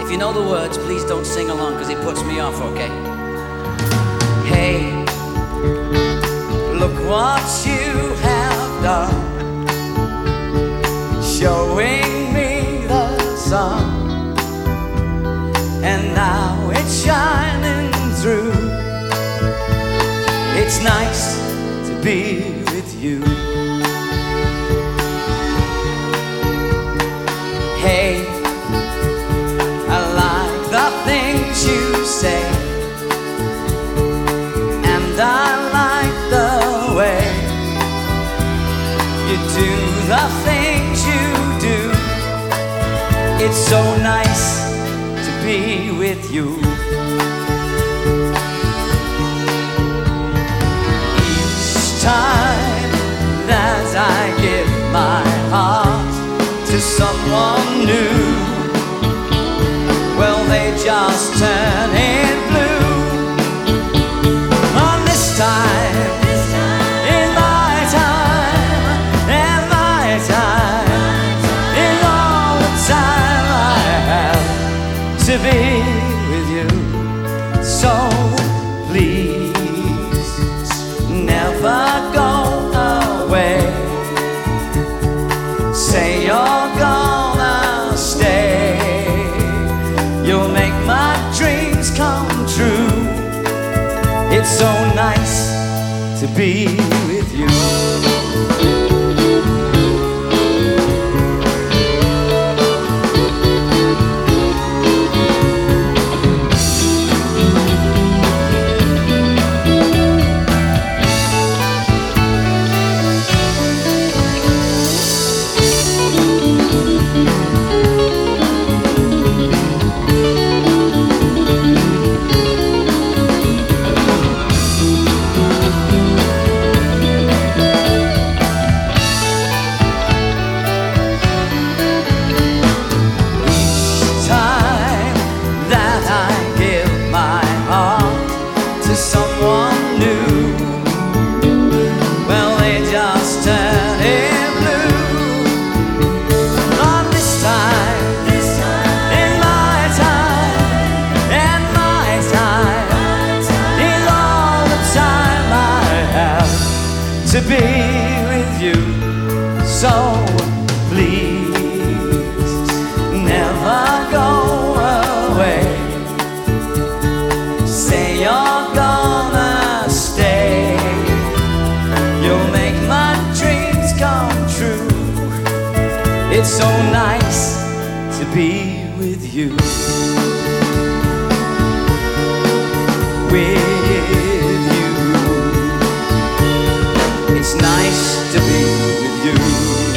If you know the words, please don't sing along because it puts me off, okay? Hey, look what you have done, showing me the sun, and now it's shining through. It's nice to be with you. Hey, I like the things you say, and I like the way you do the things you do. It's so nice to be with you. Each time that I give my heart to someone new, well, they just turn it blue. On this time, in my time, and my time, in all the time I have to be with you. So please never go away. Say you're gonna stay. You'll make my dreams come true. It's so nice to be with you. Someone new, well, they just turn it blue. On this time, in my time, and my time, is all the time I have to be with you. So please never go away. Say you're gonna stay. You'll make my dreams come true. It's so nice to be with you. With you. It's nice to be with you.